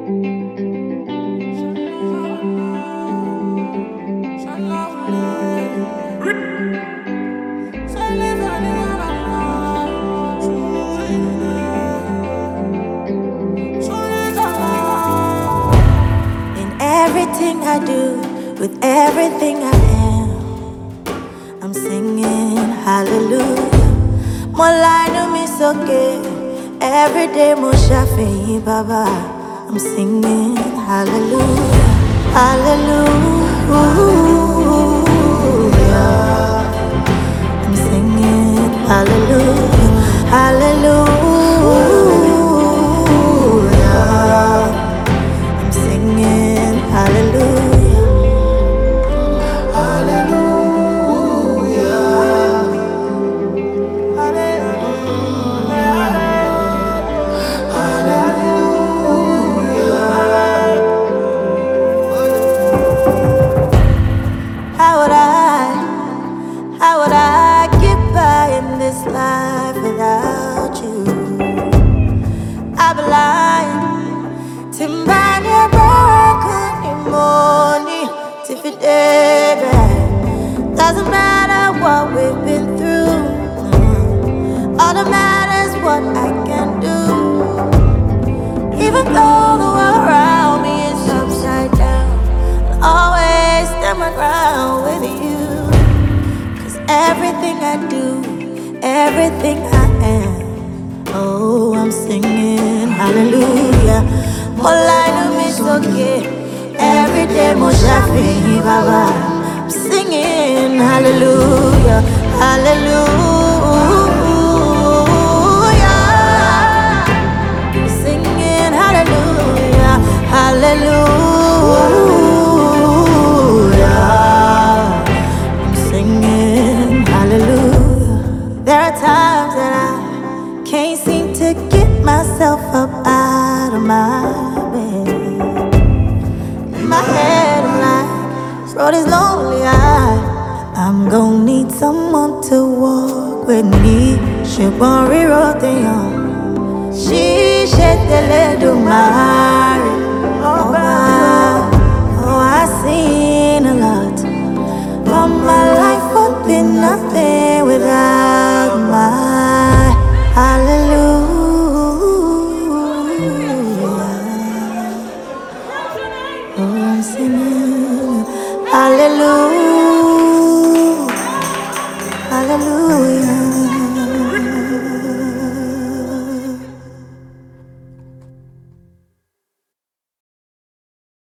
Everything I do, with everything I am, I'm singing hallelujah. Mo line me so good, every day mo shafi baba. I'm singing hallelujah, hallelujah. I'm singing hallelujah, hallelujah. I'm singing hallelujah, hallelujah, hallelujah. How would I get by in this life without you? I'm lying. Timbanya broken money to fit doesn't matter what we've been through. All that matters what I can do. Even though the world around me is upside down, I'll always stand my ground with you. 'Cause everything I do, everything I am, oh, I'm singing hallelujah. More line of me so good. Every day more shafi baba. I'm singing hallelujah, hallelujah. I'm singing hallelujah, hallelujah. I'm singing hallelujah. There are times that I can't seem to get myself up out of my bed. In my head, I'm like, this road is lonely. I'm gonna need someone to walk with me. She won't rewrite the young. She shed the little Mary. Oh, I've seen a lot. But my life would be nothing without my hallelujah. Oh, I'm singing hallelujah, hallelujah.